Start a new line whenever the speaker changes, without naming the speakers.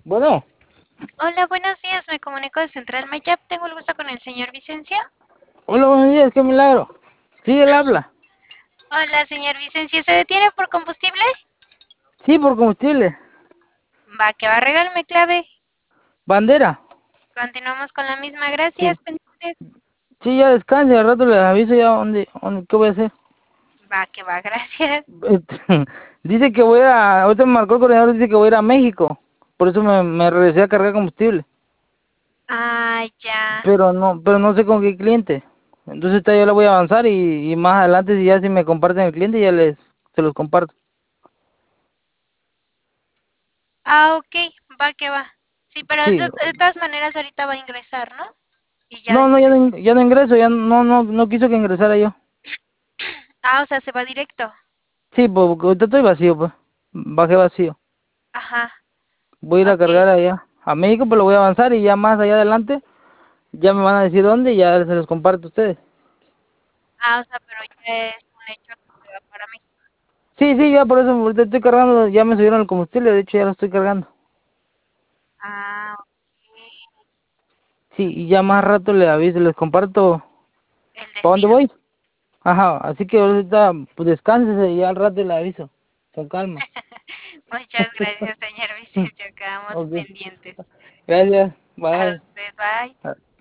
Bueno,
Hola, buenos días. Me comunico de Central Mayap. Tengo el gusto con el señor Vicencio.
hola, buenos días, qué milagro. Sí, él habla.
Hola, señor Vicencio. ¿Se detiene por combustible?
Sí, por combustible.
Va, que va, regálame clave.
Bandera.
Continuamos con la misma.
Sí,
Gracias, pendientes.
sí, ya descanse, al rato les aviso ya qué voy a hacer.
Va, que va, gracias.
Este, dice que ahorita me marcó el coordinador, dice que voy a ir a México. Por eso me regresé a cargar combustible.
Ah, ya.
Pero no sé con qué cliente. Entonces esta ya la voy a avanzar y más adelante si me comparten el cliente se los comparto.
Ah, ok. Va, que va. Sí, pero
Sí.
de todas maneras ahorita va a ingresar, ¿no? Y ya
No, no,
después.
ya no ingreso, ya no quiso que ingresara yo.
Ah, o sea, se va directo.
Sí, pues porque ahorita estoy vacío, pues. Bajé vacío.
Ajá.
Voy a ir a
Ok.
cargar allá a México, pues lo voy a avanzar y ya más allá adelante ya me van a decir dónde y ya se los comparto a ustedes.
Ah, o sea, pero ya es un hecho que se va para México.
Sí, sí, ya por eso ahorita estoy cargando, ya me subieron el combustible, de hecho ya lo estoy cargando.
Ah, ok.
Sí, y ya más rato les aviso, les comparto
El
para dónde
destino.
voy. Ajá, así que ahorita pues descánsese y ya al rato le aviso, con calma.
Muchas gracias, señor Vicencio. Quedamos
Ok,
pendientes.
gracias,
A
bye.
usted, bye.